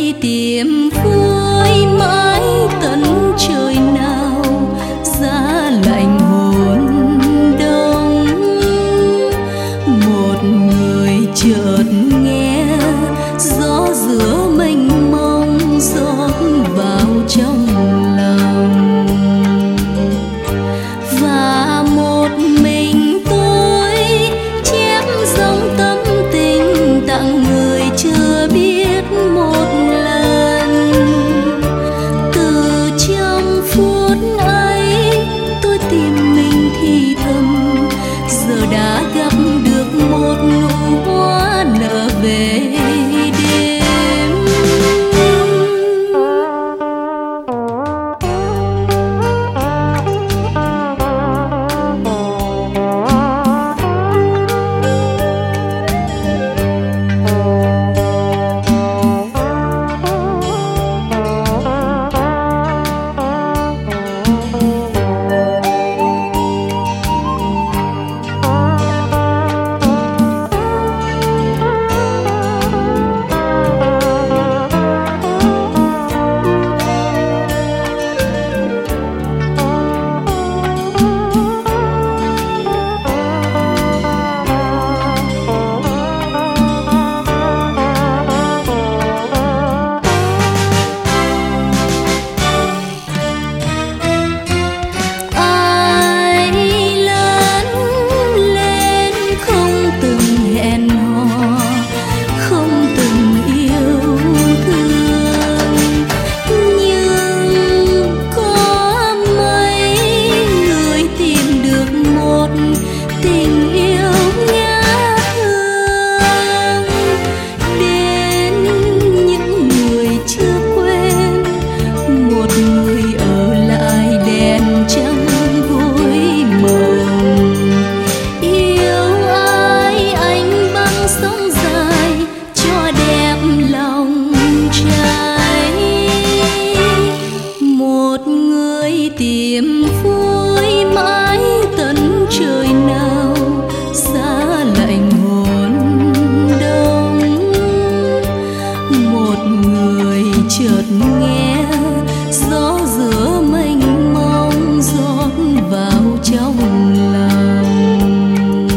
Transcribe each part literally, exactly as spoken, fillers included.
tìm vui mãi tận trời nào, giá lạnh hồn đông. Một người chợt nghe gió giữa mênh mông rót vào trong lòng, và một mình tôi chép dòng tâm tình tặng người chưa biết một lần. Từ trong phút ấy tôi tìm mình thì thầm, giờ đã gặp được một nụ hoa nở về đêm. Tình yêu ngát hương đến những người chưa quên, một người ở lại đèn trắng vui mộng. Yêu ai anh băng sông dài cho đẹp lòng trai, một người tìm vui mãi tận trời nào, giá lạnh hồn đông. Một người chợt nghe gió giữa mênh mông rót vào trong lòng,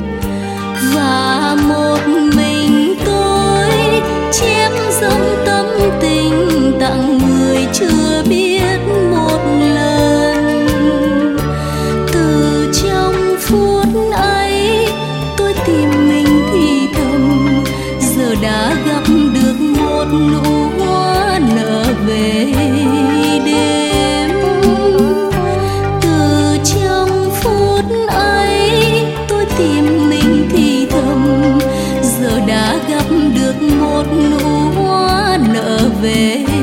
và một mình tôi chém dòng tâm tình tặng người chưa biết một lần. Từ trong phút ấy tôi tìm mình thì thầm, giờ đã gặp được một nụ hoa nở về đêm. Từ trong phút ấy tôi tìm mình thì thầm, giờ đã gặp được một nụ hoa nở về